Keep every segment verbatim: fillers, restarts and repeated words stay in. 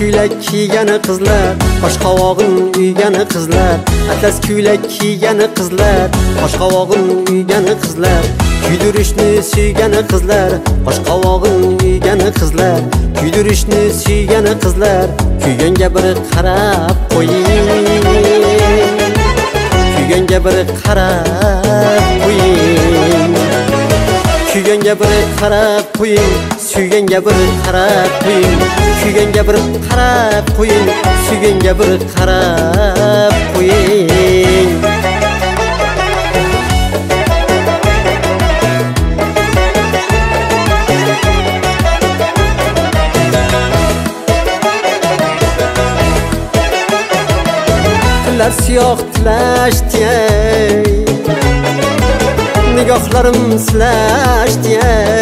ko'ylak kiygani qizlar, qosh qovog'in uygani qizlar. Atlas ko'ylak kiygani qizlar, qosh qovog'in uygani qizlar. Kuydirishni suygani qizlar, qosh qovog'in uygani qizlar. Kuydirishni suygani qizlar, kuyganga bir qarab qo'ying. Kuyganga bir qarab qo'ying. Kuyganga bir qarab qo'ying, suyganga bir qarab qo'ying. Kuyganga bir qarab qo'ying, suyganga bir qarab qo'ying. Tillar siyoh tilashdi, nigohlarim silashdi,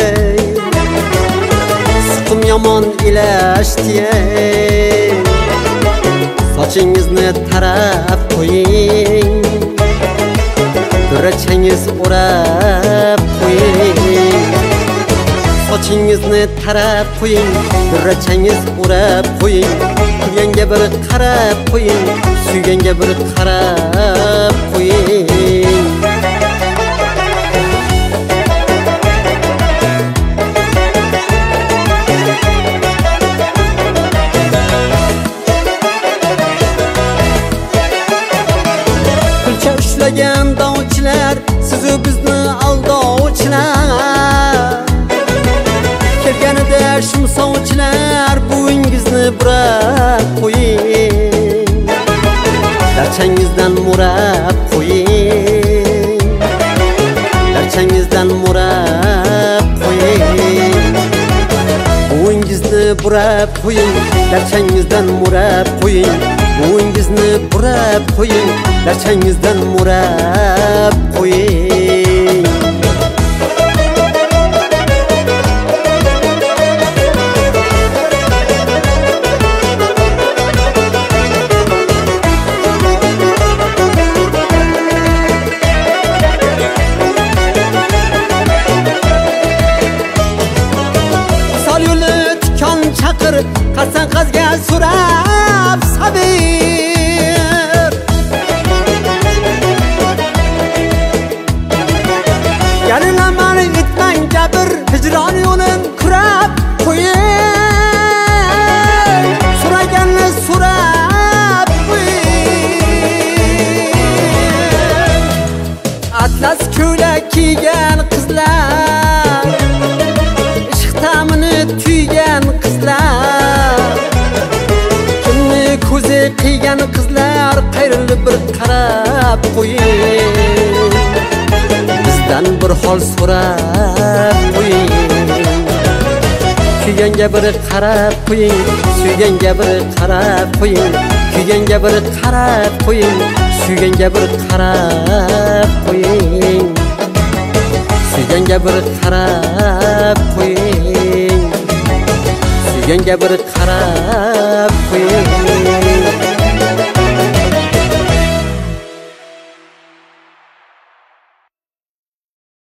siqim yomon ilashdi. Sochingizni tarab qo'ying, durachangiz o'rab qo'ying. Sochingizni tarab qo'ying, durachangiz o'rab qo'ying. Kuyganga bir qarab qo'ying, suyganga bir qarab qo'ying. Kulcha ushlagan dovchilar, sizu bizni aldovchilar. Kelganida shumsovchilar, bo'yingizni burab qo'ying. Darchangizdan murab qo'ying. Darchangizdan murab qo'ying. Bo'yingizni burab qo'ying. Darchangizdan murab qo'ying. Bo'yingizni burab qo'ying. Darchangizdan murab qo'ying. Qarsan qazga so'rab sabir, yalilaman etmang jabr, hijron yo'lin kurab qo'ying. So'raganni so'rab qo'ying. Atlas ko'ylak kiygan qizlar, ishq ta'mini tuygan qizlar. Ko'zi qiygan qizlar, qayrilib bir qarab qo'ying. Bizdan bir hol so'rab qo'ying. Kuyganga bir qarab qo'ying, suyganga bir qarab qo'ying. Kuyganga bir qarab qo'ying, suyganga bir qarab qo'ying. Suyganga bir qarab qo'ying. Suyganga bir qarab